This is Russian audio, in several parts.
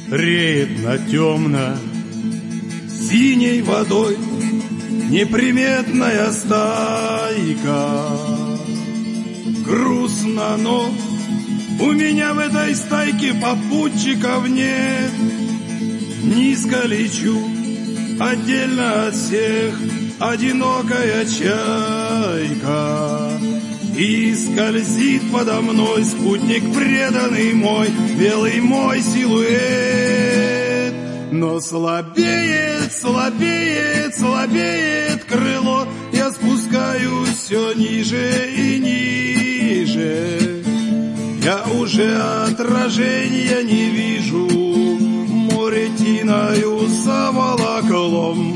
реет над темно-синей водой неприметная стайка. Грустно, но у меня в этой стайке попутчиков нет. Низко лечу, отдельно от всех, одинокая чайка. И скользит подо мной спутник преданный мой, белый мой силуэт. Но слабеет, слабеет, слабеет крыло, я спускаюсь все ниже и ниже. Я уже отражения не вижу, море тиною заволоклом.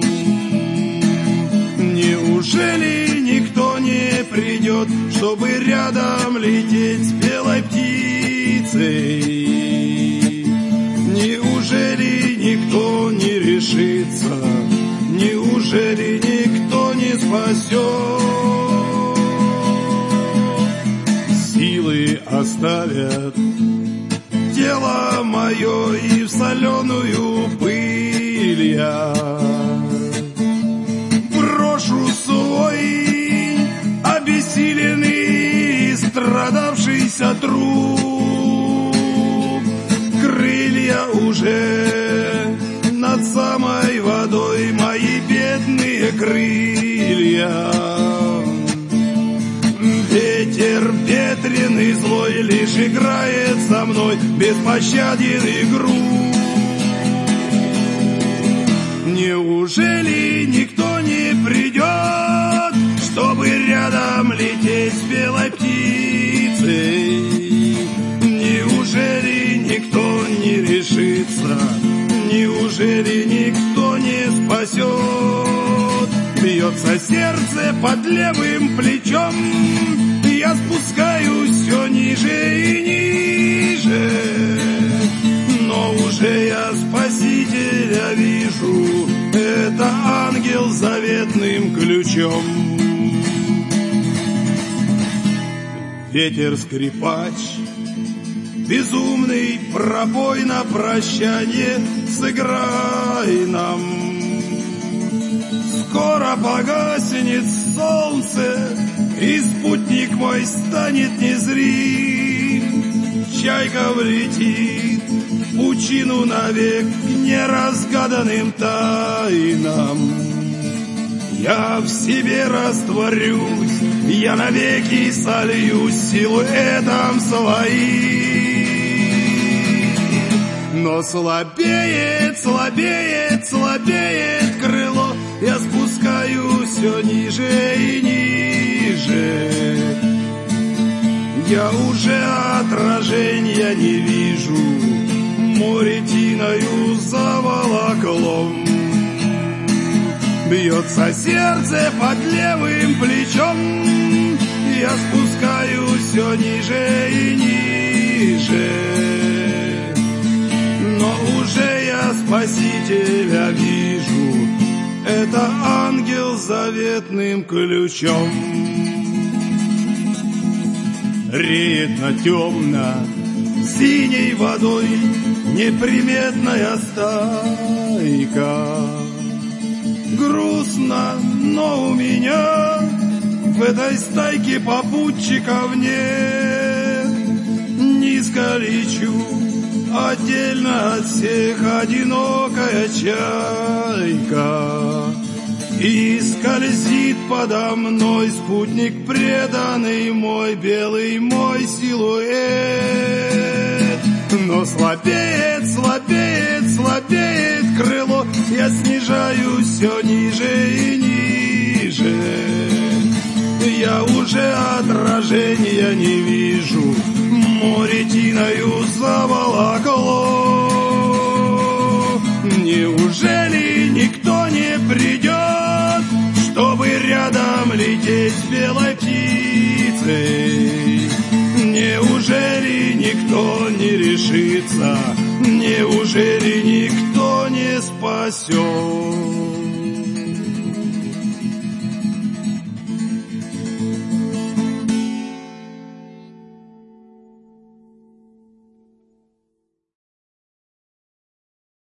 Неужели никто не придет, чтобы рядом лететь с белой птицей? Неужели никто не решится? Неужели никто не спасет? Силы оставят тело мое, и в соленую пыль я брошу свой обессиленный, страдавшийся труп. Крылья уже над самой водой, мои бедные крылья. Ветер ветреный злой лишь играет со мной беспощаден игру. Неужели никто не придет, чтобы рядом лететь с белой птицей? Неужели никто не решится? Неужели никто не спасет? Бьется сердце под левым плечом, я спускаюсь все ниже и ниже. Но уже я Спасителя вижу, это ангел с заветным ключом. Ветер скрипач, безумный пробой на прощание, сыграй нам. Скоро погаснет солнце, и спутник мой станет незрим. Чайка влетит в пучину навек к неразгаданным тайнам. Я в себе растворюсь, я навеки сольюсь силуэтом своим. Но слабеет, слабеет, слабеет крыло, я спускаюсь все ниже и ниже. Я уже отражения не вижу, море тиною заволоклом. Бьется сердце под левым плечом, я спускаюсь все ниже и ниже. Но уже я Спасителя вижу, это ангел с заветным ключом. Реет над темно-синей водой неприметная стайка. Грустно, но у меня в этой стайке попутчиков нет. Низко лечу, отдельно от всех, одинокая чайка. И скользит подо мной спутник преданный мой, белый мой силуэт. Но слабеет, слабеет, слабеет крыло, я снижаюсь все ниже и ниже. Я уже отражения не вижу, море тиною заволокло. Неужели никто не придет, чтобы рядом лететь с белой птицей? Неужели никто не решится? Неужели никто не спасет?